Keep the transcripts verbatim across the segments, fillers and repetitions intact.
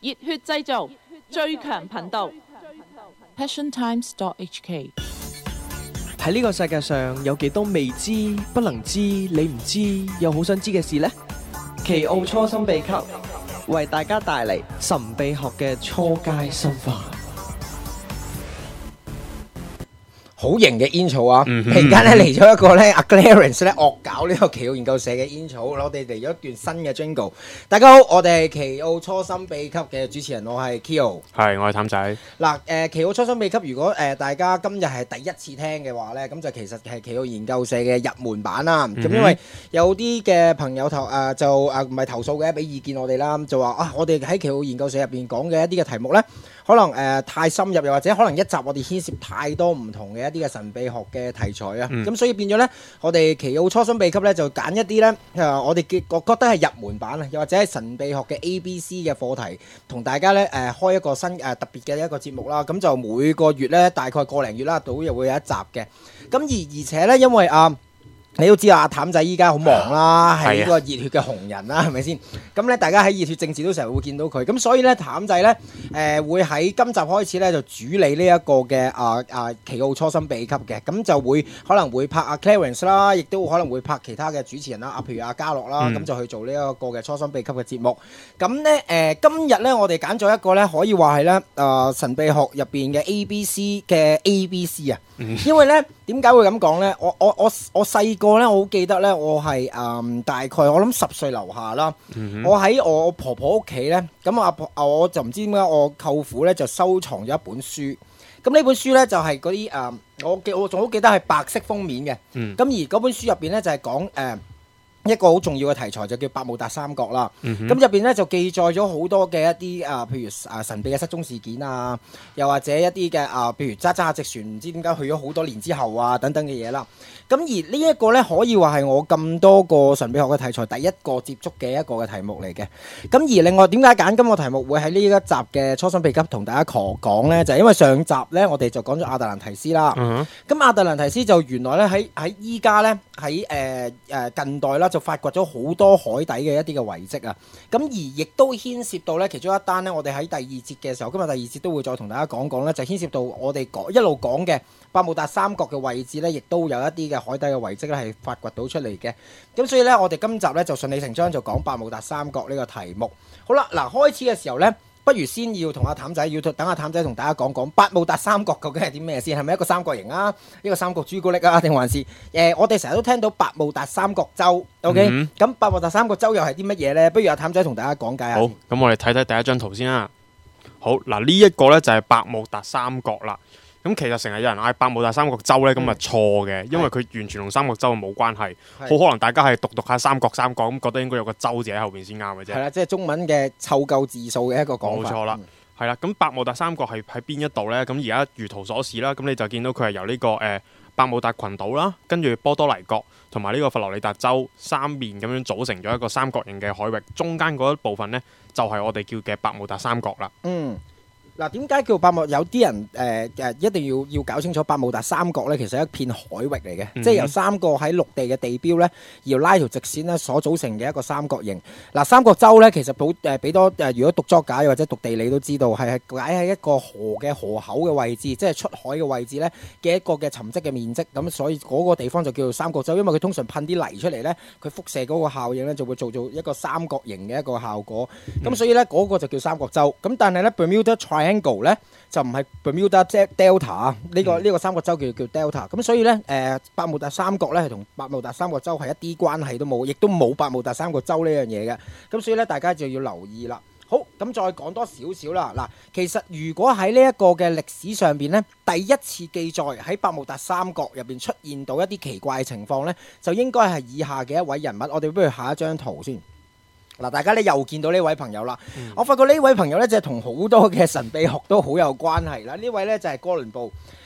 熱血製造，最強頻道 passion times dot h k。 喺呢個世界上有幾多未知、不能知、你唔知又好想知嘅事呢？奇奧初心秘笈為大家帶嚟神秘學嘅初階深化。 好型嘅煙草啊！突然間咧嚟咗一個咧阿 Clarence 咧惡搞呢個奇奧研究社嘅煙草，我哋嚟咗一段新嘅 Jingle。大家好，我哋係奇奧初心秘笈嘅主持人，我係 Kyo。 係，我係譚仔。 嗱，誒奇奧初心秘笈，如果誒、呃、大家今日係第一次聽嘅話咧，咁就其實係奇奧研究社嘅入門版啦。咁、嗯、因為有啲嘅朋友投誒、呃、就誒唔係投訴嘅，俾意見我哋啦，就話啊，我哋喺奇奧研究社入邊講嘅一啲嘅題目咧，可能誒、呃、太深入，又或者可能一集我哋牽涉太多唔同嘅一啲嘅神秘學嘅題材啊，咁、嗯、所以變咗咧，我哋奇奧初心秘笈咧就揀一啲咧誒，我哋嘅我覺得係入門版啊，又或者係神秘學嘅 A B C 嘅課題，同大家咧誒、呃、開一個新誒、呃、特別嘅一個節目啦。咁就每個月咧大概個零月啦，到又會有一集嘅。咁而而且咧，因為啊。你都知啊，阿譚仔依家好忙啦，係呢個熱血嘅紅人啦，係咪先？咁咧，大家喺熱血政治都成日會見到佢，咁所以咧，譚仔咧誒、呃、會喺今集開始咧就主理呢一個嘅啊啊奇奧初心秘笈嘅，咁就會可能會拍阿 Clarence 啦，亦都可能會拍其他嘅主持人啦，啊譬如阿嘉樂啦，咁、嗯、就去做呢一個嘅初心秘笈嘅節目。咁咧誒，今日咧我哋揀咗一個咧，可以話係咧誒神秘學入邊嘅 A B C 嘅 A B C 啊，嗯、因為咧點解會咁講咧？我我我我細個咧，我好記得咧，我係誒、嗯、大概我諗十歲樓下啦。嗯、我喺我婆婆屋企咧，咁阿婆我就唔知點解我舅父咧就收藏咗一本書。咁呢本書咧就係嗰啲誒，我記我仲好記得係白色封面嘅。咁、嗯、而嗰本書入邊咧就係講誒。呃一個好重要嘅題材就叫百慕達三角啦，咁入邊咧就記載咗好多嘅一啲啊，譬如啊神秘嘅失蹤事件啊，又或者一啲嘅啊，譬如揸揸下直船唔知點解去咗好多年之後啊等等嘅嘢啦。咁而呢一個咧可以話係我咁多個神秘學嘅題材第一個接觸嘅一個嘅題目嚟嘅。咁而另外點解揀今個題目會喺呢一集嘅初心秘笈同大家講咧，就係、是、因為上集咧我哋就講咗亞特蘭提斯啦。咁、嗯、亞特蘭提斯就原來咧喺喺依家咧喺誒誒近代啦。就發掘咗好多海底嘅一啲嘅遺跡啊，咁而亦都牽涉到咧其中一單咧，我哋喺第二節嘅時候，今日第二節都會再同大家講講咧，就牽涉到我哋講一路講嘅百慕達三角嘅位置咧，亦都有一啲嘅海底嘅遺跡咧係發掘到出嚟嘅。咁所以咧，我哋今集咧就順理成章就講百慕達三角呢個題目。好啦，嗱開始嘅時候咧。不如先要同阿譚仔，要等阿譚仔同大家講講百慕達三角究竟係啲咩先？係咪一個三角形啊？一個三角朱古力啊？定還是誒、呃？我哋成日都聽到百慕達三角洲 ，OK？咁、嗯、百慕達三角洲又係啲乜嘢呢？不如阿譚仔同大家講解下。 好，咁我哋睇睇第一張圖先啦。好，嗱呢一個呢就係百慕達三角啦。咁其實成日有人嗌百慕達三角洲呢，咁啊錯嘅，因為佢完全同三角洲冇關係。好可能大家係讀讀下三角三角咁，覺得應該有個洲字喺後邊先啱嘅啫。 係啦，即係中文嘅湊夠字數嘅一個講法。 冇錯啦，係啦、嗯。咁百慕達三角係喺邊一度呢？咁而家如圖所示啦，咁你就見到佢係由呢、這個誒、呃、百慕達群島啦，跟住波多黎各同埋呢個佛羅里達州三面咁樣組成咗一個三角形嘅海域，中間嗰一部分呢，就係、是、我哋叫嘅百慕達三角啦。嗯。 嗱，點解叫百慕？有啲人誒誒、呃、一定要要搞清楚百慕達三角咧，其實係一片海域嚟嘅，嗯、即係由三個喺陸地嘅地標咧，要拉條直線咧所組成嘅一個三角形。嗱、呃，三角洲咧其實補誒俾多誒，如果讀作解或者讀地理都知道，係係解喺一個河嘅河口嘅位置，即係出海嘅位置咧嘅一個嘅沉積嘅面積。咁所以嗰個地方就叫做三角洲，因為佢通常噴啲泥出嚟咧，佢輻射嗰個效應咧就會做做一個三角形嘅一個效果。咁、嗯、所以咧嗰、那個就叫三角洲。咁但係咧 Bermuda Triangle 咧就唔係 Bermuda Delta 啊，呢個呢個三角洲叫叫 Delta，咁所以咧誒百慕達三角咧係同百慕達三角洲係一啲關係都冇，亦都冇百慕達三角洲呢樣嘢嘅，咁所以咧大家就要留意啦。好，咁再講多少少啦。嗱，其實如果喺呢一個嘅歷史上邊咧，第一次記載喺百慕達三角入邊出現到一啲奇怪嘅情況咧，就應該係以下嘅一位人物。我哋不如下一張圖先。嗱，大家咧又見到呢位朋友啦。嗯、我發覺呢位朋友咧就係同好多嘅神秘學都好有關係啦。呢位咧就係哥倫布。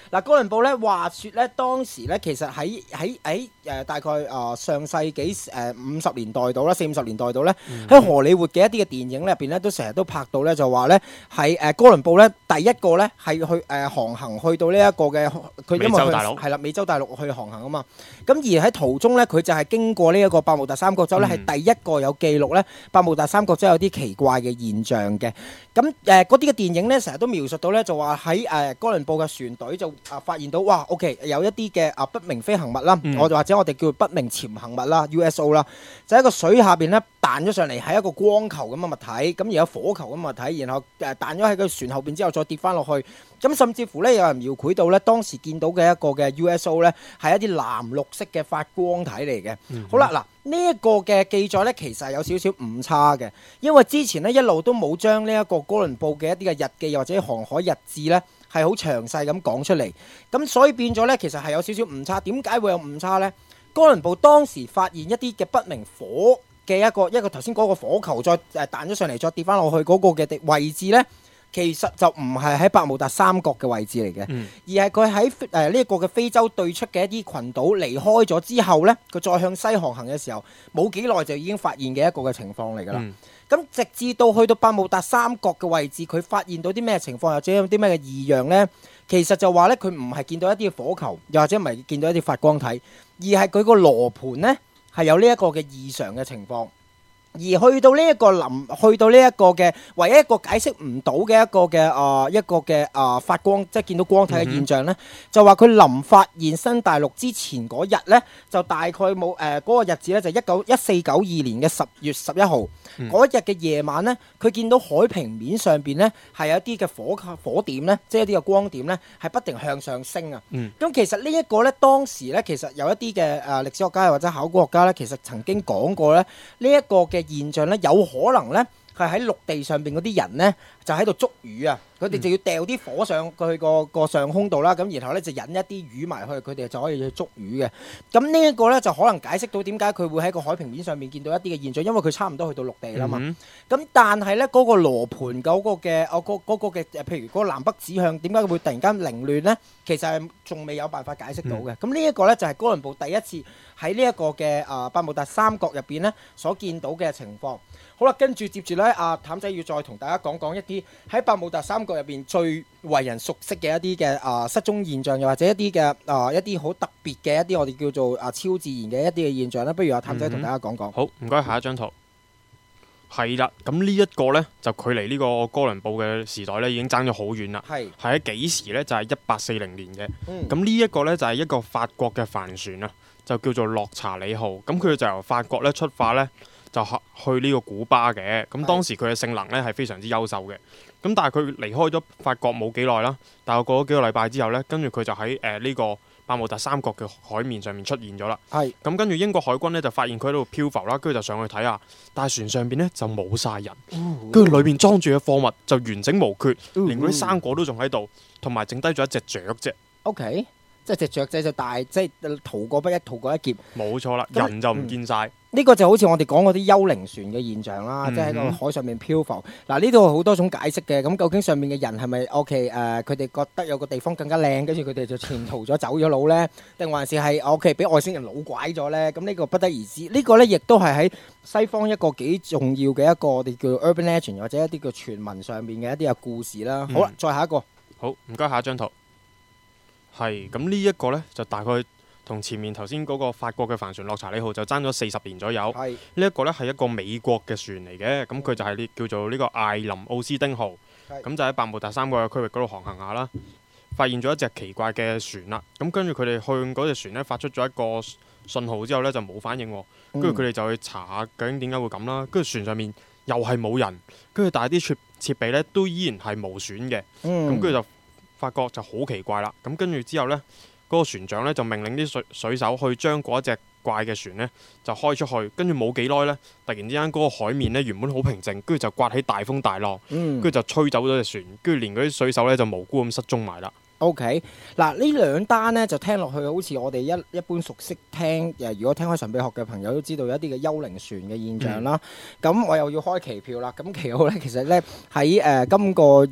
嗱，哥倫布咧話説咧，當時咧其實喺喺喺誒大概啊、呃、上世紀誒五十年代度啦，四五十年代度咧，喺、嗯、荷里活嘅一啲嘅電影咧入邊咧，都成日都拍到咧，就話咧係誒哥倫布咧第一個咧係去誒、呃、航行去到呢一個嘅佢因為佢係啦美洲大陸去航行啊嘛。咁而喺途中咧，佢就係經過呢一個百慕達三角洲咧，係、嗯、第一個有記錄咧百慕達三角洲有啲奇怪嘅現象嘅。咁誒嗰啲嘅電影咧，成日都描述到咧，就話喺誒哥倫布嘅船隊就啊發現到，哇 ，OK 有一啲嘅啊不明飛行物啦，嗯、我或者我哋叫不明潛行物啦 ，U S O 啦，就喺個水下邊咧彈咗上嚟，係一個光球咁嘅物體，咁而有火球咁嘅物體，然後誒彈咗喺個船後邊之後再跌翻落去。咁甚至乎咧，有人描繪到咧，當時見到嘅一個嘅 U S O 咧，係一啲藍綠色嘅發光體嚟嘅。嗯、哼好啦，嗱呢一個嘅記載咧，其實係有少少誤差嘅，因為之前咧一路都冇將呢一個哥倫布嘅一啲嘅日記或者航海日誌咧，係好詳細咁講出嚟。咁所以變咗咧，其實係有少少誤差。點解會有誤差咧？哥倫布當時發現一啲嘅不明火嘅一個一個頭先嗰個火球再誒彈咗上嚟，再跌翻落去嗰個嘅地位置咧。其實就唔係喺百慕達三角嘅位置嚟嘅，嗯、而係佢喺誒呢一個嘅非洲對出嘅一啲群島離開咗之後呢，佢再向西航行嘅時候，冇幾耐就已經發現嘅一個嘅情況嚟㗎啦。咁、嗯、直至到去到百慕達三角嘅位置，佢發現到啲咩情況，或者有啲咩嘅異樣呢？其實就話呢，佢唔係見到一啲火球，又或者唔係見到一啲發光體，而係佢個羅盤呢係有呢一個嘅異常嘅情況。而去到呢一個臨，去到呢一個嘅唯一一個解釋唔到嘅一個嘅啊、呃、一個嘅啊、呃、發光，即係見到光體嘅現象呢，嗯、哼就話佢臨發現新大陸之前嗰日呢，就大概冇誒嗰個日子呢，就一九一四九二年嘅十月十一號嗰日嘅夜晚呢，佢見到海平面上邊呢係有一啲嘅火火點呢，即係一啲嘅光點呢，係不停向上升啊。咁、嗯、其實呢一個呢，當時呢，其實有一啲嘅誒歷史學家或者考古學家呢，其實曾經講過咧，呢、這、一個嘅現象咧，有可能咧係喺陸地上邊嗰啲人咧，就喺度捉魚啊！佢哋就要掉啲火上去個個上空度啦，咁然後咧就引一啲魚埋去，佢哋就可以去捉魚嘅。咁呢一個咧就可能解釋到點解佢會喺個海平面上面見到一啲嘅現象，因為佢差唔多去到陸地啦嘛。咁、嗯、哼但係咧嗰個羅盤嗰個嘅我嗰嗰個嘅譬如嗰個南北指向，點解會突然間凌亂咧？其實係仲未有辦法解釋到嘅。咁、嗯、呢一個咧就係哥倫布第一次喺呢一個嘅啊百慕達三角入邊咧所見到嘅情況。好啦，跟住接住咧，阿譚仔要再同大家講講一啲喺百慕達三角入邊最為人熟悉嘅一啲嘅啊失蹤現象，又或者一啲嘅啊一啲好特別嘅一啲我哋叫做啊超自然嘅一啲嘅現象啦。不如阿譚仔同大家講講。 好，唔該，下一張圖。係啦，咁呢一個呢，就距離呢個哥倫布嘅時代呢已經爭咗好遠啦。係係喺幾時呢？就係一八四零年嘅。咁呢一個呢，就係一個法國嘅帆船啊，就叫做洛查里號。咁佢就由法國呢出發呢，就去呢個古巴嘅。咁當時佢嘅性能呢係非常之優秀嘅。咁但係佢離開咗法國冇幾耐啦，但係過咗幾個禮拜之後呢，跟住佢就喺誒呢個百慕達三角嘅海面上面出現咗啦。係咁是跟住英國海軍呢，就發現佢喺度漂浮啦，跟住就上去睇下，但係船上邊呢，就冇晒人，跟住、嗯、裏面裝住嘅貨物就完整無缺，嗯、連嗰啲生果都仲喺度，同埋剩低咗一隻雀啫。 O K，即係隻雀仔就大，即係逃過不一，逃過一劫。冇錯啦，人就唔見晒。 呢、嗯這個就好似我哋講嗰啲幽靈船嘅現象啦，嗯、哼即係喺個海上面漂浮。嗱，呢度好多種解釋嘅。咁究竟上面嘅人係咪 O K？誒，佢哋覺得有個地方更加靚，跟住佢哋就潛逃咗走咗佬呢？定還是係 O K 俾外星人擄拐咗呢？咁呢個不得而知。呢、這個呢，亦都係喺西方一個幾重要嘅一個我哋叫 urban legend 或者一啲叫傳聞上面嘅一啲嘅故事啦。嗯、好啦，再下一個。 好，唔該，下一張圖。係咁呢一個呢，就大概同前面頭先嗰個法國嘅帆船洛查里號就爭咗四十年左右。係呢一個呢，係一個美國嘅船嚟嘅，咁佢就係呢叫做呢個艾林奧斯丁號。咁是就喺百慕達三角嘅區域嗰度航行下啦，發現咗一隻奇怪嘅船啦。咁跟住佢哋向嗰隻船呢發出咗一個信號之後呢，就冇反應，跟住佢哋就去查下究竟點解會咁啦。跟住船上面又係冇人，跟住但係啲設設備呢都依然係無損嘅。咁跟住就發覺就好奇怪啦，咁跟住之後呢，嗰、嗰個船長呢就命令啲水水手去將嗰一隻怪嘅船呢就開出去，跟住冇幾耐呢，突然之間嗰個海面呢原本好平靜，跟住就刮起大風大浪，跟住、嗯、就吹走咗隻船，跟住連嗰啲水手呢就無辜咁失蹤埋啦。 OK，嗱呢兩單呢就聽落去好似我哋一一般熟悉聽誒，如果聽開神秘學嘅朋友都知道有一啲嘅幽靈船嘅現象啦。咁、嗯、我又要開期票啦，咁其好呢，其實呢，喺誒、呃、今個月。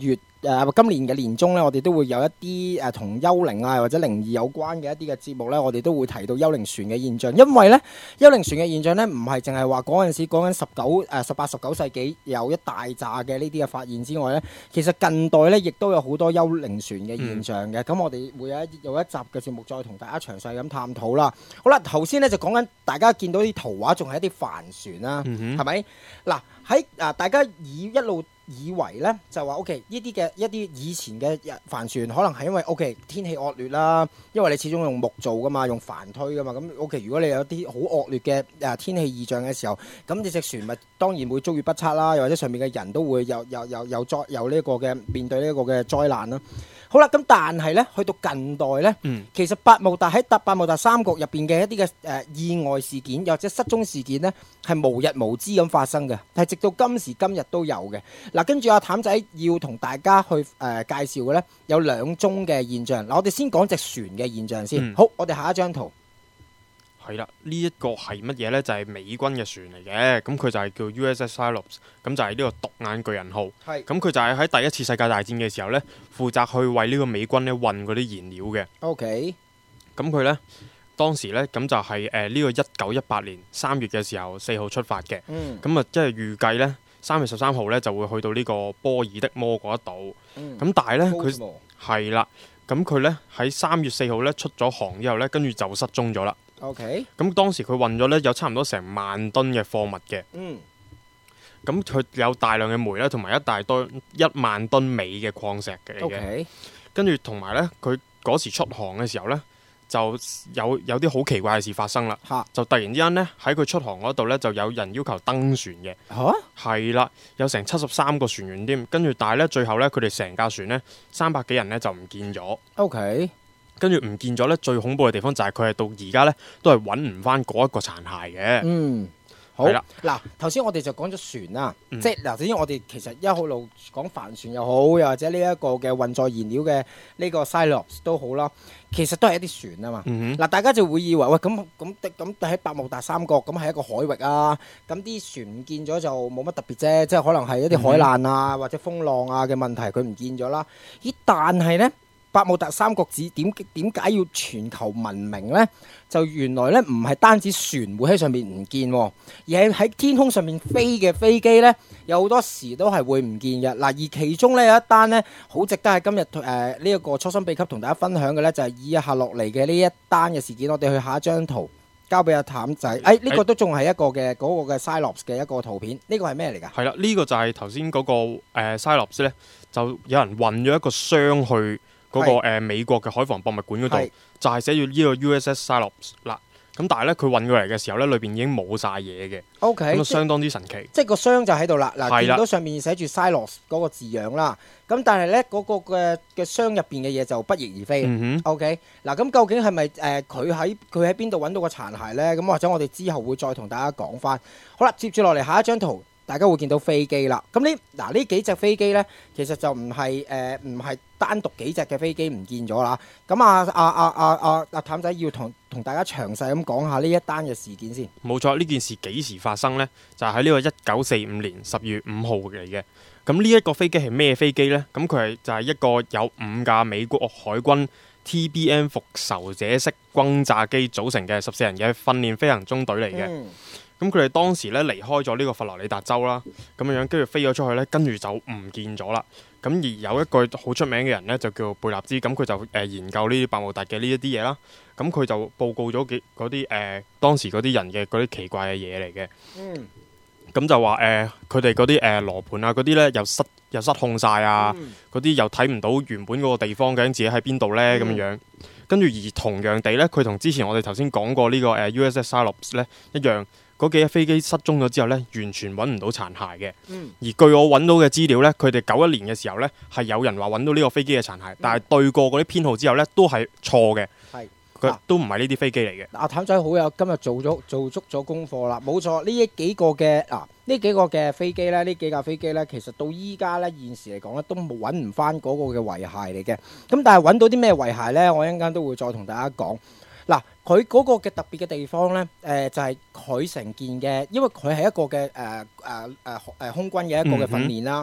誒今年嘅年中咧，我哋都會有一啲誒同幽靈啊或者靈異有關嘅一啲嘅節目咧，我哋都會提到幽靈船嘅現象。因為咧，幽靈船嘅現象咧，唔係淨係話嗰陣時講緊十九誒十八十九世紀有一大扎嘅呢啲嘅發現之外咧，其實近代咧亦都有好多幽靈船嘅現象嘅。咁、嗯、我哋會有一有一集嘅節目再同大家詳細咁探討啦。好啦，頭先咧就講緊大家見到啲圖畫，仲係一啲帆船啦，係咪、嗯哼？嗱喺啊，大家以一路以為咧就話 O.K. 呢啲嘅一啲以前嘅帆船可能係因為 O.K. 天氣惡劣啦，因為你始終用木做噶嘛，用帆推噶嘛，咁 O.K. 如果你有啲好惡劣嘅誒天氣異象嘅時候，咁呢隻船咪當然會遭遇不測啦，又或者上面嘅人都會有有有有災有呢一個嘅面對呢一個嘅災難啦。好啦，咁但係咧去到近代咧，嗯、其實百慕達喺達百慕達三角入邊嘅一啲嘅誒意外事件，又或者失蹤事件咧，係無日無之咁發生嘅，係直到今時今日都有嘅。嗱，跟住阿譚仔要同大家去誒、呃、介紹嘅咧，有兩宗嘅現象。嗱，我哋先講隻船嘅現象先。嗯、好，我哋下一張圖。 係啦，呢、這、一個係乜嘢呢？就係、是、美軍嘅船嚟嘅，咁佢就係叫 U S S Cyclops，咁就係呢個獨眼巨人號。係，咁佢就係喺第一次世界大戰嘅時候呢，負責去為呢個美軍呢運嗰啲燃料嘅。OK，咁佢呢，當時呢，咁就係誒呢個一九一八年三月嘅時候四號出發嘅。嗯，咁啊即係預計呢，三月十三號呢就會去到呢個波爾的摩嗰一度。嗯，咁但係呢，佢係啦，咁佢呢喺三月四號呢出咗航之後呢，跟住就失蹤咗啦。OK，咁當時佢運咗咧有差唔多成萬噸嘅貨物嘅，嗯，咁佢有大量嘅煤咧，同埋一大堆一萬噸鎂嘅礦石嘅，OK，跟住同埋咧佢嗰時出航嘅時候咧，就有有啲好奇怪嘅事發生啦，哈就突然之間咧喺佢出航嗰度咧就有人要求登船嘅，嚇，係啦，有成七十三個船員添，跟住但係咧最後咧佢哋成架船咧三百幾人咧就唔見咗，OK。跟住唔見咗咧，最恐怖嘅地方就係佢係到而家咧都係揾唔翻嗰一個殘骸嘅。嗯，好啦，嗱，頭先我哋就講咗船啦，嗯、即係嗱，首先我哋其實一路講帆船又好，又或者呢一個嘅運載燃料嘅呢個 Cyclops 都好啦，其實都係一啲船啊嘛。嗱、嗯哼，大家就會以為喂，咁咁咁喺百慕達三角咁係一個海域啊，咁啲船唔見咗就冇乜特別啫，即係可能係一啲海難啊、嗯、或者風浪啊嘅問題，佢唔見咗啦。咦，但係咧？百慕達三角指點點解要全球聞名呢？就原來咧唔係單止船會喺上面唔見，而係喺天空上面飛嘅飛機呢，有好多時都係會唔見嘅。嗱，而其中呢，有一單呢，好值得喺今日誒呢一個初心秘笈同大家分享嘅呢，就係以下落嚟嘅呢一單嘅事件。我哋去下一張圖，交俾阿譚仔。誒、哎，呢、這個都仲係一個嘅嗰、那個嘅 Cyclops 嘅一個圖片。呢、這個係咩嚟㗎？係啦，呢、這個就係頭先嗰個誒、呃、Cyclops 咧，就有人運咗一個箱去。嗰、那個、呃、美國嘅海防博物館嗰度，是就係寫住呢個 U S S Cyclops 啦。咁但係咧，佢運過嚟嘅時候咧，裏邊已經冇晒嘢嘅。O K，咁啊相當之神奇。即係個箱就喺度啦。嗱，見到上面寫住 Cyclops 嗰個字樣啦。咁但係咧，嗰、那個嘅嘅箱入邊嘅嘢就不翼而飛。嗯、哼 O K， 嗱，咁究竟係咪誒佢喺佢喺邊度揾到個殘骸咧？咁或者我哋之後會再同大家講翻。好啦，接住落嚟下一張圖。大家會見到飛機啦，咁呢嗱呢幾隻飛機呢，其實就唔係誒唔係單獨幾隻嘅飛機唔見咗啦。咁啊啊啊啊啊啊譚仔要同同大家詳細咁講下呢一單嘅事件先。冇錯，呢件事幾時發生呢？就係喺呢個一九四五年十月五號嚟嘅。咁呢一個飛機係咩飛機呢？咁佢係就係一個有五架美國海軍 T B M 復仇者式轟炸機組成嘅十四人嘅訓練飛行中隊嚟嘅。嗯咁佢哋當時咧離開咗呢個佛羅里達州啦，咁樣樣跟住飛咗出去咧，跟住就唔見咗啦。咁而有一個好出名嘅人咧，就叫貝納茲，咁佢就誒、呃、研究呢啲百慕達嘅呢一啲嘢啦。咁佢就報告咗幾嗰啲誒當時嗰啲人嘅嗰啲奇怪嘅嘢嚟嘅。嗯。咁就話誒，佢哋嗰啲誒羅盤啊，嗰啲咧又失又失控晒啊，嗰啲、嗯、又睇唔到原本嗰個地方究竟自己喺邊度咧，咁樣樣。跟住而同樣地咧，佢同之前我哋頭先講過呢個誒 U S S Cyclops 咧一樣。嗰幾架飛機失蹤咗之後呢，完全揾唔到殘骸嘅。嗯、而據我揾到嘅資料呢，佢哋九一年嘅時候呢，係有人話揾到呢個飛機嘅殘骸，嗯、但係對過嗰啲編號之後呢，都係錯嘅。係佢、啊、都唔係呢啲飛機嚟嘅。阿譚仔好有今日做咗做足咗功課啦，冇錯。呢幾個嘅嗱，呢幾個嘅飛機呢，呢幾架飛機呢，其實到依家呢，現時嚟講呢，都冇揾唔翻嗰個嘅遺骸嚟嘅。咁但係揾到啲咩遺骸呢？我一陣間都會再同大家講。嗱，佢嗰個嘅特別嘅地方呢，誒、呃、就係佢成件嘅，因為佢係一個嘅誒誒誒誒空軍嘅一個嘅訓練啦。嗯、哼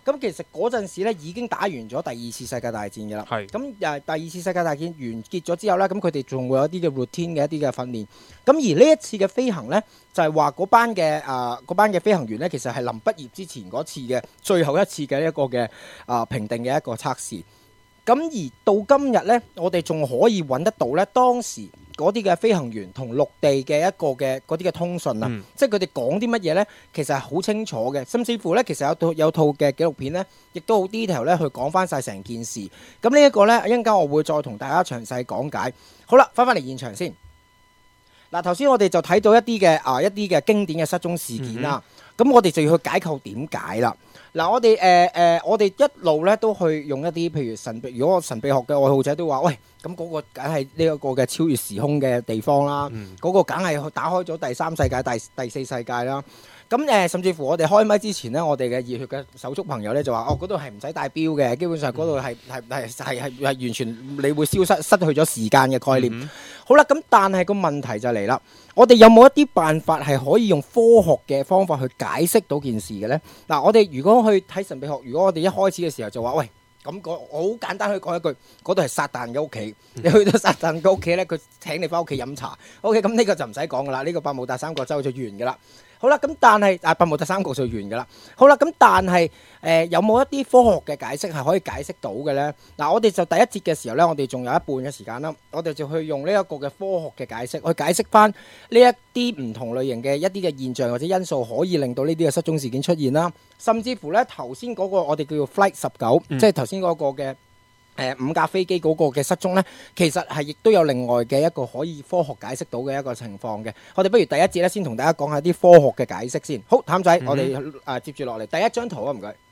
咁其實嗰陣時咧已經打完咗第二次世界大戰嘅啦。 係咁誒第二次世界大戰完結咗之後咧，咁佢哋仲會有啲嘅 routine 嘅一啲嘅訓練。咁而呢一次嘅飛行咧，就係話嗰班嘅誒嗰班嘅飛行員咧，其實係臨畢業之前嗰次嘅最後一次嘅一個嘅啊評定嘅一個測試。咁而到今日咧，我哋仲可以揾得到咧當時嗰啲嘅飛行員同陸地嘅一個嘅嗰啲嘅通訊啊， 嗯即係佢哋講啲乜嘢咧，其實係好清楚嘅，甚至乎咧，其實有套有套嘅紀錄片咧，亦都好 detail 咧去講翻晒成件事。咁呢一個咧，一陣間我會再同大家詳細講解。好啦，翻返嚟現場先。嗱，頭先我哋就睇到一啲嘅啊一啲嘅經典嘅失蹤事件啦。咁、我哋就要去解構點解啦。嗱，我哋誒誒，我哋一路咧都去用一啲譬如神秘，如果我神秘學嘅愛好者都話，喂，咁嗰個梗係呢一個嘅超越時空嘅地方啦，嗰、 嗯個梗係打開咗第三世界、第第四世界啦。咁誒、呃，甚至乎我哋開麥之前呢，我哋嘅熱血嘅手足朋友咧就話，哦，嗰度係唔使帶錶嘅，基本上嗰度係係係係係係完全你會消失失去咗時間嘅概念。 嗯好啦，咁但係個問題就嚟啦，我哋有冇一啲辦法係可以用科學嘅方法去解釋到件事嘅呢？嗱，我哋如果去睇神秘學，如果我哋一開始嘅時候就話，喂，咁我好簡單去講一句，嗰度係撒旦嘅屋企，你去到撒旦嘅屋企呢，佢請你翻屋企飲茶。OK，咁呢個就唔使講噶啦，呢個百慕達三角洲就完噶啦。好啦，咁但係啊，百慕達三角就完噶啦。好啦，咁但係誒、呃、有冇一啲科學嘅解釋係可以解釋到嘅呢？嗱，我哋就第一節嘅時候呢，我哋仲有一半嘅時間啦，我哋就去用呢一個嘅科學嘅解釋去解釋翻呢一啲唔同類型嘅一啲嘅現象或者因素，可以令到呢啲嘅失蹤事件出現啦。甚至乎呢頭先嗰個我哋叫做 Flight 十九、嗯，即係頭先嗰個嘅。誒五架飛機嗰個嘅失蹤呢，其實係亦都有另外嘅一個可以科學解釋到嘅一個情況嘅。我哋不如第一節咧，先同大家講下啲科學嘅解釋先。好，譚仔，嗯、我哋誒、呃、接住落嚟第一張圖啊，唔該。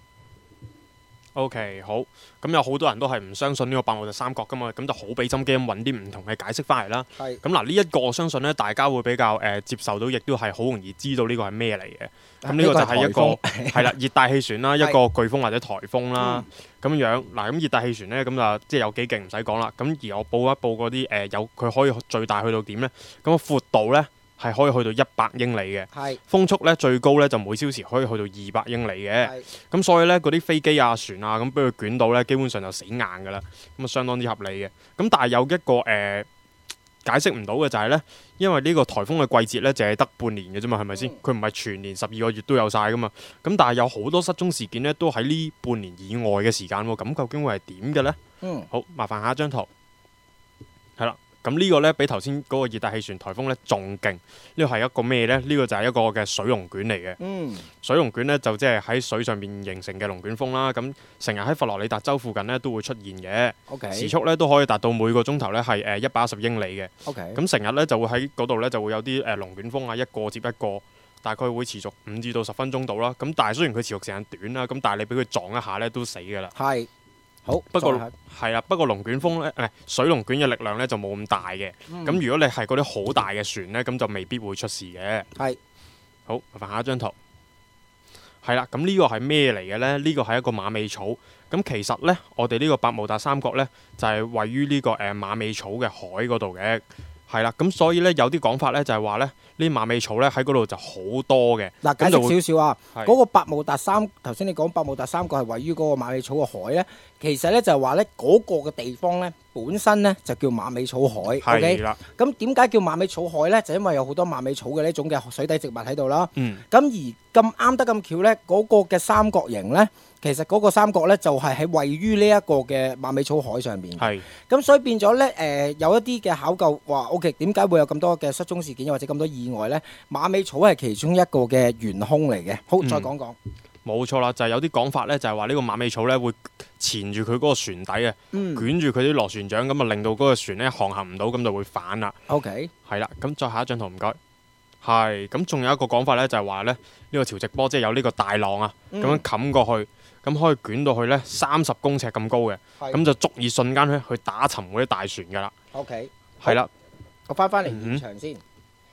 O.K. 好，咁有好多人都係唔相信呢個百慕達三角噶嘛，咁就好俾心機咁揾啲唔同嘅解釋翻嚟啦。 係。 咁嗱，呢一個我相信呢，大家會比較誒、呃、接受到，亦都係好容易知道呢個係咩嚟嘅。咁呢個就係一個係啦，熱帶氣旋啦，一個颶風或者颱風啦，咁、嗯、樣嗱。咁熱帶氣旋呢，咁就即係有幾勁唔使講啦。咁而我報一報嗰啲誒有佢可以最大去到點呢？咁個闊度呢，係可以去到一百英里嘅，風速咧最高咧就每小時可以去到二百英里嘅，咁所以咧嗰啲飛機啊船啊咁俾佢捲到咧，基本上就死硬噶啦，咁啊相當之合理嘅。咁但係有一個誒、呃、解釋唔到嘅就係咧，因為呢個颱風嘅季節咧淨係得半年嘅啫嘛，係咪先？佢唔係全年十二個月都有晒噶嘛。咁但係有好多失蹤事件咧都喺呢半年以外嘅時間喎，咁究竟會係點嘅咧？嗯，好，麻煩下一張圖，係啦。咁呢個呢，比頭先嗰個熱帶氣旋颱風呢仲勁。呢個係一個咩呢？呢個就係一個嘅水龍捲嚟嘅。嗯，水龍捲呢，就即係喺水上面形成嘅龍捲風啦。咁成日喺佛羅里達州附近呢都會出現嘅。OK，時速呢都可以達到每個鐘頭呢係誒一百一十英里嘅。OK，咁成日呢就會喺嗰度呢就會有啲誒龍捲風啊，一個接一個，大概會持續五至到十分鐘到啦。咁但係雖然佢持續時間短啦，咁但係你俾佢撞一下呢都死㗎啦。係。好，不過係啦，不過龍捲風咧，誒水龍捲嘅力量咧就冇咁大嘅。咁、嗯、如果你係嗰啲好大嘅船咧，咁就未必會出事嘅。係，好，麻煩下一張圖。係啦，咁呢個係咩嚟嘅咧？呢個係一個馬尾草。咁其實咧，我哋呢個百慕達三角咧，就係、是、位於呢、這個誒、呃、馬尾草嘅海嗰度嘅。係啦，咁所以咧有啲講法咧就係話咧，呢馬尾草咧喺嗰度就好多嘅。嗱，解釋少少啊，嗰個百慕達三頭先你講百慕達三角係位於嗰個馬尾草嘅海咧，其實咧就係話咧嗰個嘅地方咧本身咧就叫馬尾草海。係啦。咁點解叫馬尾草海咧？就因為有好多馬尾草嘅呢種嘅水底植物喺度啦。嗯。咁而咁啱得咁巧咧，嗰個嘅三角形咧，其實嗰個三角咧就係喺位於呢一個嘅馬尾草海上邊。係。咁所以變咗咧，誒有一啲嘅考究話 O K，點解會有咁多嘅失蹤事件或者咁多意外咧？馬尾草係其中一個嘅元兇嚟嘅。好，再講講。冇錯啦，就係有啲講法咧，就係話呢個馬尾草咧會纏住佢嗰個船底啊，捲住佢啲螺旋槳，咁啊令到嗰個船咧航行唔到，咁就會反啦。O K。係啦，咁再下一張圖唔該。係，咁仲有一個講法咧，就係話咧呢個潮汐波即係有呢個大浪啊，咁樣冚過去，咁可以捲到去咧三十公尺咁高嘅，咁就足以瞬間咧去打沉嗰啲大船噶啦。O K，係啦，我翻翻嚟現場先。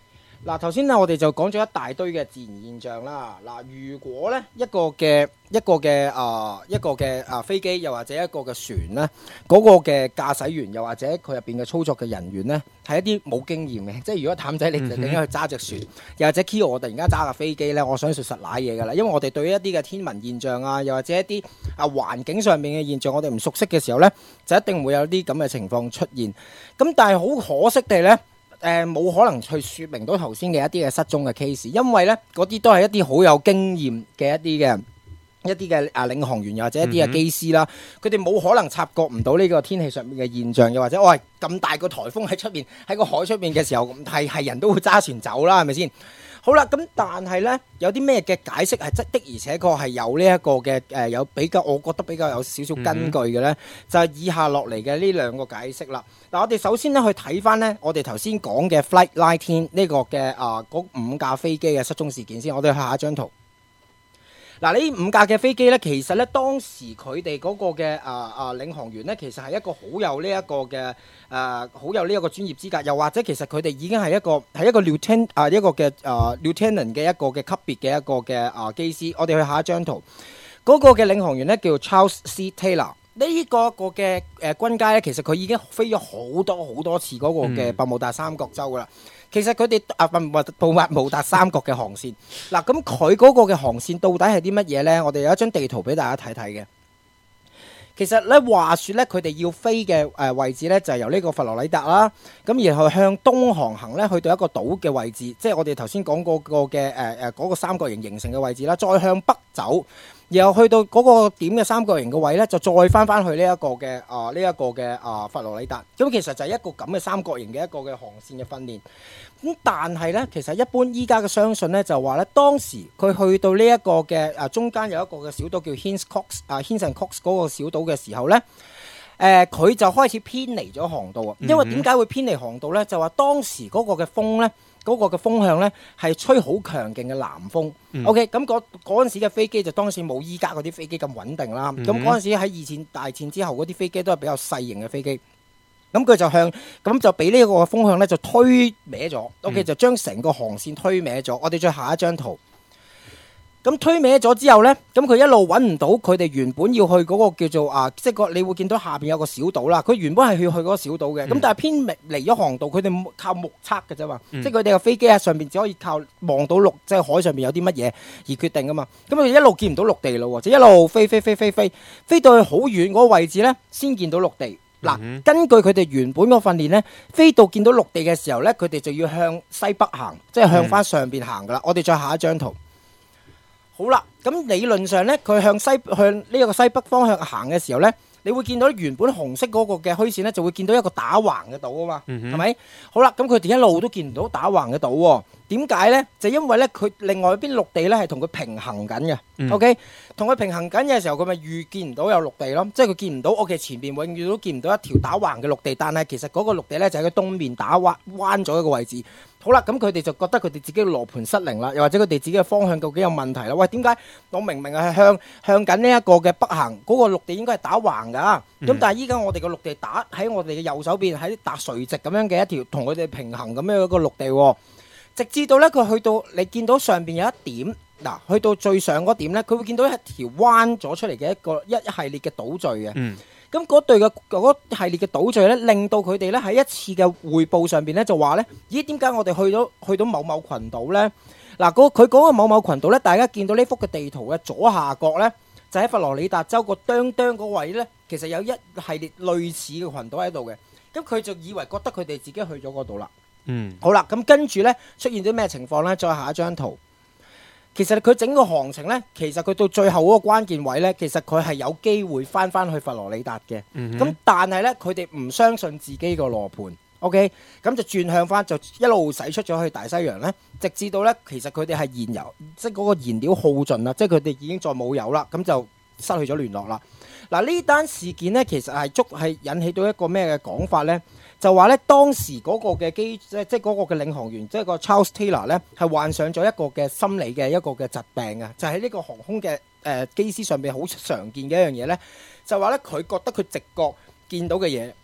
嗱，頭先咧我哋就講咗一大堆嘅自然現象啦。嗱，如果咧一個嘅一個嘅啊、呃、一個嘅啊飛機，又或者一個嘅船咧，嗰、那個嘅駕駛員，又或者佢入邊嘅操作嘅人員咧，係一啲冇經驗嘅。即係如果譚仔你就點樣去揸隻船，又或者 Kio 我突然間揸架飛機咧，我相信實瀨嘢㗎啦。因為我哋對於一啲嘅天文現象啊，又或者一啲啊環境上面嘅現象，我哋唔熟悉嘅時候咧，就一定會有啲咁嘅情況出現。咁但係好可惜地咧。誒冇、呃、可能去説明到頭先嘅一啲嘅失蹤嘅 case，因為呢嗰啲都係一啲好有經驗嘅一啲嘅一啲嘅啊領航員，又或者一啲嘅機師啦，佢哋冇可能察覺唔到呢個天氣上面嘅現象，又或者我係咁大個颱風喺出面喺個海出面嘅時候，係係人都會揸船走啦，係咪先？好啦，咁但係呢，有啲咩嘅解釋係的的而且確係有呢一個嘅誒、呃、有比較，我覺得比較有少少根據嘅呢，嗯、就係以下落嚟嘅呢兩個解釋啦。嗱，我哋首先呢去睇翻呢，我哋頭先講嘅 Flight 十九呢個嘅啊嗰五架飛機嘅失蹤事件先，我哋去下一張圖。嗱，呢五架嘅飛機呢，其實呢，當時佢哋嗰個嘅啊啊領航員呢，其實係一個好有呢一個嘅誒好有呢一個專業資格，又或者其實佢哋已經係一個係一個 lieutenant 啊一個嘅啊 lieutenant 嘅一個嘅級別嘅一個嘅啊機師。我哋去下一張圖，嗰、那個嘅領航員呢，叫 Charles C. Taylor。呢個個嘅誒軍階咧，其實佢已經飛咗好多好多次嗰個嘅百慕達三角洲噶啦。嗯、其實佢哋啊百慕百慕達三角嘅航線，嗱咁佢嗰個嘅航線到底係啲乜嘢咧？我哋有一張地圖俾大家睇睇嘅。其實咧話說咧，佢哋要飛嘅誒位置咧就係由呢個佛羅里達啦，咁然後向東航行咧，去到一個島嘅位置，即係我哋頭先講過個嘅誒誒嗰個三角形形成嘅位置啦，再向北走。然後去到嗰個點嘅三角形嘅位呢，就再翻翻去呢一個嘅啊呢一個嘅啊佛羅里達。咁其實就係一個咁嘅三角形嘅一個嘅航線嘅訓練。咁但係呢，其實一般依家嘅相信呢，就話呢，當時佢去到呢一個嘅啊中間有一個嘅小島叫 Hinds-Cox 啊 Hinds-and-Cox 嗰個小島嘅時候呢，誒、呃、佢就開始偏離咗航道啊。因為點解會偏離航道呢？就話當時嗰個嘅風呢。嗰個嘅風向呢係吹好強勁嘅南風。嗯、OK，咁嗰嗰陣時嘅飛機就當時冇依家嗰啲飛機咁穩定啦。咁嗰陣時喺二戰大戰之後嗰啲飛機都係比較細型嘅飛機。咁佢就向咁就俾呢個風向呢就推歪咗。OK，、嗯、就將成個航線推歪咗。我哋再下一張圖。咁推歪咗之後呢，咁佢一路揾唔到佢哋原本要去嗰個叫做啊，即係個你會見到下邊有個小島啦。佢原本係要去嗰個小島嘅，咁、嗯、但係偏離咗航道，佢哋靠目測嘅啫嘛。嗯、即係佢哋嘅飛機喺上邊只可以靠望到陸，即係海上面有啲乜嘢而決定噶嘛。咁佢一路見唔到陸地咯，就一路飛飛飛飛飛飛到去好遠嗰個位置呢，先見到陸地。嗱、嗯，根據佢哋原本個訓練呢，飛到見到陸地嘅時候呢，佢哋就要向西北行，即係向翻上邊行噶啦。嗯、我哋再下一張圖。好啦，咁理論上咧，佢向西向呢一個西北方向行嘅時候咧，你會見到原本紅色嗰個嘅虛線咧，就會見到一個打橫嘅島啊嘛，係咪、嗯哼？好啦，咁佢哋一路都見唔到打橫嘅島喎，點解咧？就因為咧，佢另外一邊陸地咧係同佢平衡緊嘅、嗯、，OK， 同佢平衡緊嘅時候，佢咪預見唔到有陸地咯，即係佢見唔到，OK， 前邊永遠都見唔到一條打橫嘅陸地，但係其實嗰個陸地咧就喺佢東面打彎彎咗一個位置。好啦，咁佢哋就覺得佢哋自己嘅羅盤失靈啦，又或者佢哋自己嘅方向究竟有問題啦？喂，點解我明明係向向緊呢一個嘅北行，嗰、嗰個陸地應該係打橫噶，咁、嗯、但係依家我哋嘅陸地打喺我哋嘅右手邊，喺打垂直咁樣嘅一條同佢哋平衡咁樣一個陸地，直至到咧佢去到你見到上邊有一點，嗱，去到最上嗰點咧，佢會見到一條彎咗出嚟嘅一個一系列嘅島嶼嘅。嗯咁嗰隊嘅嗰系列嘅島嶼咧，令到佢哋咧喺一次嘅匯報上邊咧就話咧，咦，點解我哋去到去到某某群島咧？嗱，佢講嘅某某群島咧，大家見到呢幅嘅地圖嘅左下角咧，就喺佛羅里達州個哚哚嗰位咧，其實有一系列類似嘅群島喺度嘅。咁佢就以為覺得佢哋自己去咗嗰度啦。嗯，好啦，咁跟住咧出現啲咩情況咧？再下一張圖。其實佢整個航程呢，其實佢到最後嗰個關鍵位呢，其實佢係有機會翻翻去佛羅里達嘅。咁、嗯、哼但係呢，佢哋唔相信自己個羅盤 ，OK， 咁就轉向翻，就一路駛出咗去大西洋呢，直至到呢，其實佢哋係燃油，即係嗰個燃料耗盡啦，即係佢哋已經再冇油啦，咁就失去咗聯絡啦。嗱，呢單事件呢，其實係足係引起到一個咩嘅講法呢？就話咧，當時嗰個嘅機即係即係嗰個嘅領航員，即係個 Charles Taylor 咧，係患上咗一個嘅心理嘅一個嘅疾病啊！就喺、是、呢個航空嘅誒、呃、機師上邊好常見嘅一樣嘢咧，就話咧佢覺得佢直覺見到嘅嘢，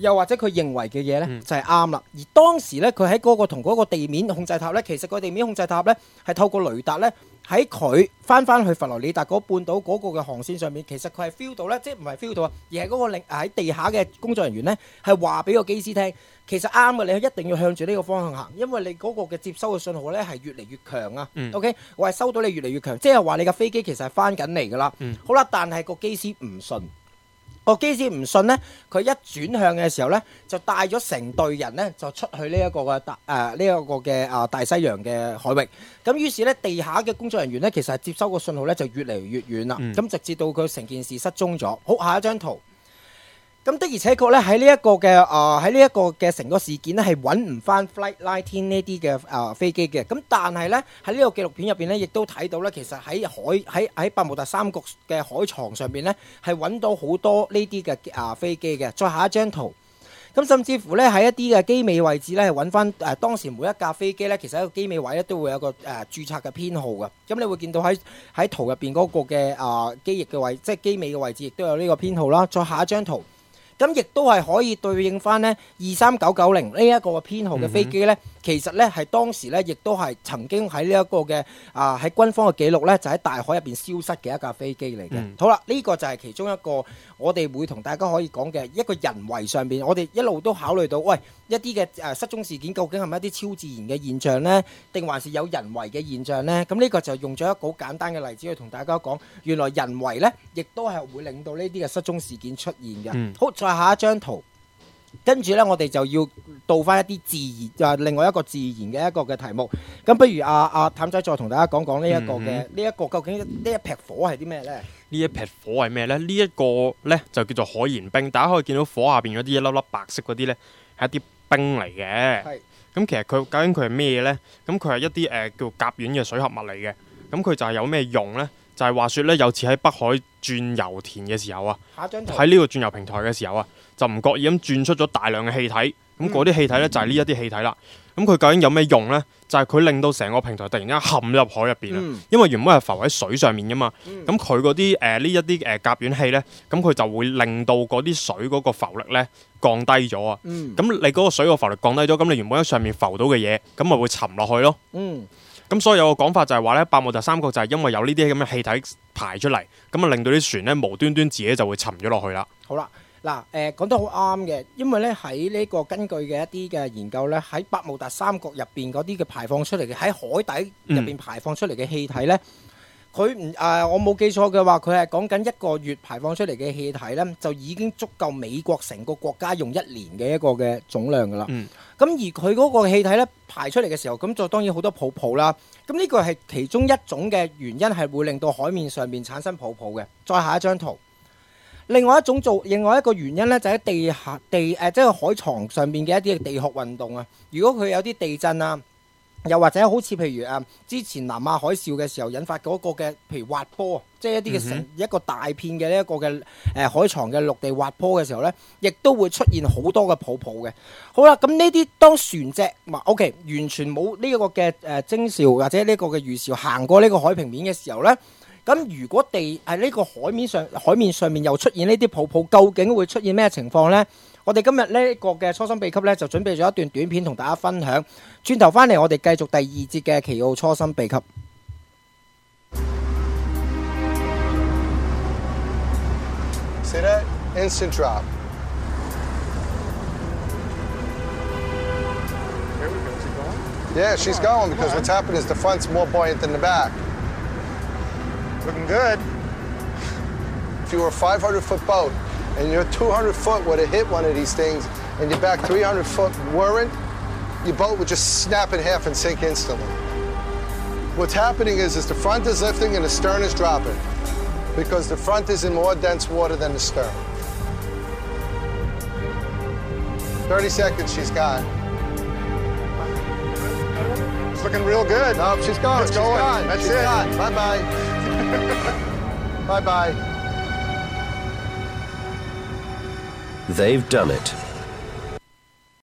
又或者佢認為嘅嘢呢， 嗯就係啱啦。而當時呢，佢喺嗰個同嗰個地面控制塔呢，其實個地面控制塔呢，係透過雷達呢，喺佢翻翻去佛羅里達嗰半島嗰個嘅航線上面，其實佢係 feel 到呢，即係唔係 feel 到啊，而係嗰個令喺地下嘅工作人員呢，係話俾個機師聽，其實啱嘅，你一定要向住呢個方向行，因為你嗰個嘅接收嘅信號呢，係越嚟越強啊。 嗯、 OK，我係收到你越嚟越強，即係話你嘅飛機其實係翻緊嚟噶啦。 嗯、 好啦，但係個機師唔信。個機師唔信呢，佢一轉向嘅時候呢，就帶咗成隊人呢，就出去呢一個嘅大誒呢一個嘅啊大西洋嘅海域。咁於是呢，地下嘅工作人員呢，其實係接收個信號呢，就越嚟越遠啦。咁、嗯、直至到佢成件事失蹤咗。好，下一張圖。咁的而且確咧，喺呢一個嘅啊喺呢一個嘅成個事件咧，係揾唔翻 Flight 十九呢啲嘅啊飛機嘅。咁但係咧，喺呢個紀錄片入邊咧，亦都睇到咧，其實喺海喺喺百慕達三角嘅海床上邊咧，係揾到好多呢啲嘅啊飛機嘅。再下一張圖。咁甚至乎咧喺一啲嘅機尾位置咧，係揾翻誒當時每一架飛機咧，其實喺個機尾位咧都會有個誒、呃、註冊嘅編號嘅。咁你會見到喺喺圖入邊嗰個嘅啊機翼嘅位，即係機尾嘅位置，亦都有呢個編號啦。再下一張圖。咁亦都係可以對應翻呢二三九九零呢一個編號嘅飛機呢，其實呢係當時呢亦都係曾經喺呢一個嘅啊喺軍方嘅記錄呢，就喺大海入邊消失嘅一架飛機嚟嘅。嗯、好啦，呢、呢個就係其中一個我哋會同大家可以講嘅一個人為上邊，我哋一路都考慮到，喂一啲嘅誒失蹤事件究竟係咪一啲超自然嘅現象呢？定還是有人為嘅現象呢？咁呢個就用咗一個好簡單嘅例子去同大家講，原來人為呢亦都係會令到呢啲嘅失蹤事件出現嘅。嗯、好，再下一張圖，跟住呢，我哋就要到翻一啲自然，啊，另外一個自然嘅一個嘅題目。咁不如阿阿譚仔再同大家講講呢一個嘅呢一個究竟呢一劈火係啲咩呢？ 呢一劈火係咩呢？呢、這、一個呢，就叫做海鹽冰，大家可以見到火下邊嗰啲一粒粒白色嗰啲呢，係一啲冰嚟嘅。係是。咁其實佢究竟佢係咩呢？咁佢係一啲誒、呃、叫甲烷嘅水合物嚟嘅。咁佢就係有咩用呢？就係、是、話說呢，有次喺北海轉油田嘅時候啊，喺呢個轉油平台嘅時候啊，就唔覺意咁轉出咗大量嘅氣體。咁嗰啲氣體呢，就係呢一啲氣體啦。咁佢究竟有咩用呢？就係、是、佢令到成個平台突然間陷入海入邊啊！嗯、因為原本係浮喺水上面噶嘛。咁佢嗰啲誒呢一啲誒甲烷氣呢，咁佢就會令到嗰啲水嗰個浮力呢降低咗啊！咁、嗯、你嗰個水個浮力降低咗，咁你原本喺上面浮到嘅嘢，咁咪會沉落去咯。嗯。咁所以有個講法就係話咧，百慕達三角就係因為有呢啲咁嘅氣體排出嚟，咁啊令到啲船咧無端端自己就會沉咗落去啦。好啦， 嗱誒講得好啱嘅，因為咧喺呢個根據嘅一啲嘅研究咧，喺百慕達三角入邊嗰啲嘅排放出嚟嘅喺海底入邊排放出嚟嘅氣體咧，佢唔誒我冇記錯嘅話，佢係講緊一個月排放出嚟嘅氣體咧，就已經足夠美國成個國家用一年嘅一個嘅總量噶啦。嗯。咁而佢嗰個氣體咧排出嚟嘅時候，咁就當然好多泡泡啦。咁呢個係其中一種嘅原因，係會令到海面上面產生泡泡嘅。再下一張圖，另外一種做，另外一個原因咧就喺地下地誒，即係海床上面嘅一啲地殼運動啊。如果佢有啲地震啊，又或者好似譬如誒之前南亞海嘯嘅時候引發嗰個嘅，譬如滑坡，即係一啲嘅成一個大片嘅呢一個嘅誒海床嘅陸地滑坡嘅時候呢，亦都會出現好多嘅泡泡嘅。好啦，咁呢啲當船隻，OK，完全冇呢一個嘅誒徵兆或者呢個嘅預兆行過呢個海平面嘅時候呢，咁如果地喺呢個海面上海面上面又出現呢啲泡泡，究竟會出現咩情況呢？我哋今日呢個嘅初心秘笈呢，就準備咗一段短片同大家分享。轉頭翻嚟，我哋繼續第二節嘅奇奧初心秘笈。 See that? Instant drop. There we go. Is it going? Yeah, she's going because what's happened is the front's more buoyant than the back. Looking good. If you were a five hundred foot boat and your two hundred foot would have hit one of these things and your back three hundred foot weren't, your boat would just snap in half and sink instantly. What's happening is, is the front is lifting and the stern is dropping because the front is in more dense water than the stern. thirty seconds she's got. It's looking real good. No, she's gone. It's she's going. gone. That's she's it. Gone. Bye-bye. Bye-bye. They've done it.